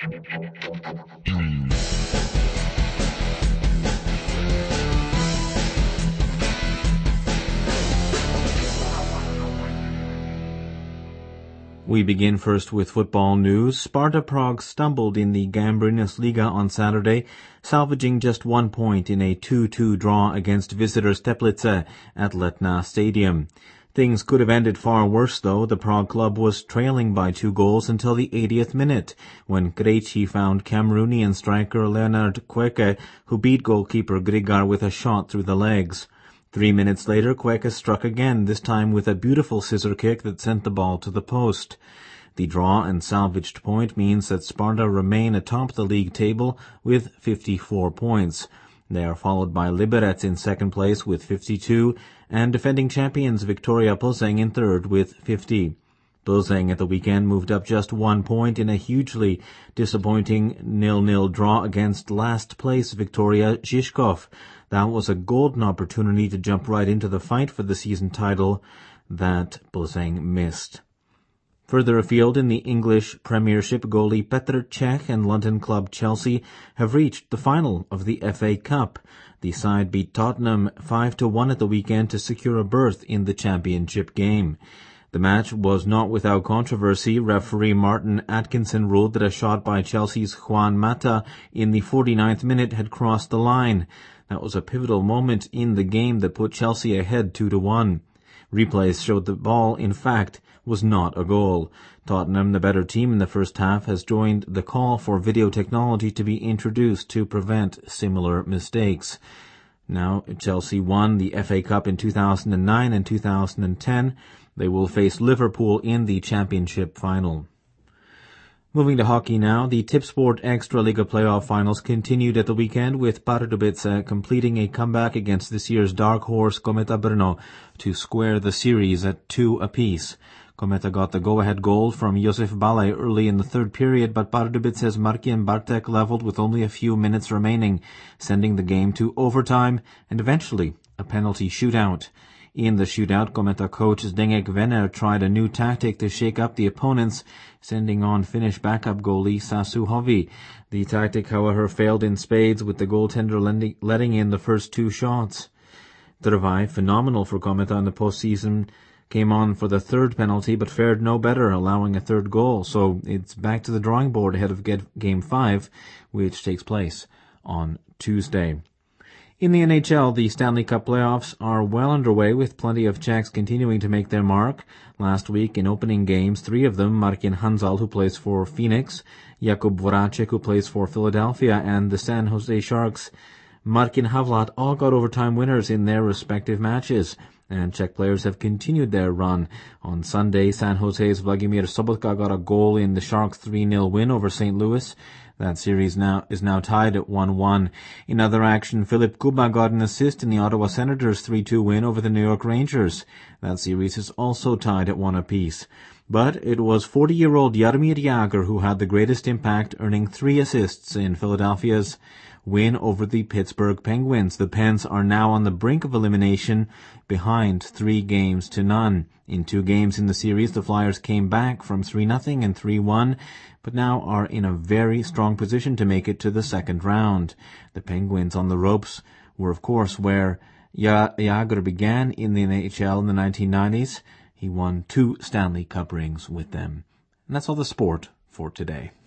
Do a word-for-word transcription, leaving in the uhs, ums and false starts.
We begin first with football news. Sparta Prague stumbled in the Gambrinus Liga on Saturday, salvaging just one point in a two two draw against visitors Teplice at Letna Stadium. Things could have ended far worse, though. The Prague club was trailing by two goals until the eightieth minute, when Krejci found Cameroonian striker Leonard Kweke, who beat goalkeeper Grigar with a shot through the legs. Three minutes later, Kweke struck again, this time with a beautiful scissor kick that sent the ball to the post. The draw and salvaged point means that Sparta remain atop the league table with fifty-four points. They are followed by Liberec in second place with fifty-two, and defending champions Victoria Plzeň in third with fifty. Plzeň at the weekend moved up just one point in a hugely disappointing nil-nil draw against last-place Victoria Žižkov. That was a golden opportunity to jump right into the fight for the season title that Plzeň missed. Further afield in the English Premiership, goalie Petr Cech and London club Chelsea have reached the final of the F A Cup. The side beat Tottenham five to one at the weekend to secure a berth in the championship game. The match was not without controversy. Referee Martin Atkinson ruled that a shot by Chelsea's Juan Mata in the forty-ninth minute had crossed the line. That was a pivotal moment in the game that put Chelsea ahead two to one. Replays showed the ball, in fact, was not a goal. Tottenham, the better team in the first half, has joined the call for video technology to be introduced to prevent similar mistakes. Now, Chelsea won the F A Cup in two thousand nine and two thousand ten. They will face Liverpool in the championship final. Moving to hockey now, the Tipsport Extraliga playoff finals continued at the weekend with Pardubice completing a comeback against this year's dark horse Kometa Brno to square the series at two apiece. Kometa got the go-ahead goal from Josef Balej early in the third period, but Pardubice's Marcin Bartek leveled with only a few minutes remaining, sending the game to overtime and eventually a penalty shootout. In the shootout, Kometa coach Zdeněk Vener tried a new tactic to shake up the opponents, sending on Finnish backup goalie Sasu Hovi. The tactic, however, failed in spades, with the goaltender letting in the first two shots. Trvaj, phenomenal for Kometa in the postseason, came on for the third penalty but fared no better, allowing a third goal. So it's back to the drawing board ahead of Game five, which takes place on Tuesday. In the N H L, the Stanley Cup playoffs are well underway, with plenty of Czechs continuing to make their mark. Last week, in opening games, three of them, Martin Hanzal, who plays for Phoenix, Jakub Voracek, who plays for Philadelphia, and the San Jose Sharks' Martin Havlat, all got overtime winners in their respective matches, and Czech players have continued their run. On Sunday, San Jose's Vladimir Sobotka got a goal in the Sharks' three nil win over Saint Louis. That series now is now tied at one one. In other action, Filip Kuba got an assist in the Ottawa Senators' three two win over the New York Rangers. That series is also tied at one apiece. But it was forty-year-old Jaromír Jágr who had the greatest impact, earning three assists in Philadelphia's win over the Pittsburgh Penguins. The Pens are now on the brink of elimination, behind three games to none. In two games in the series, the Flyers came back from three nothing and three one, but now are in a very strong position to make it to the second round. The Penguins on the ropes were, of course, where Jágr began in the N H L in the nineteen nineties. He won two Stanley Cup rings with them. And that's all the sport for today.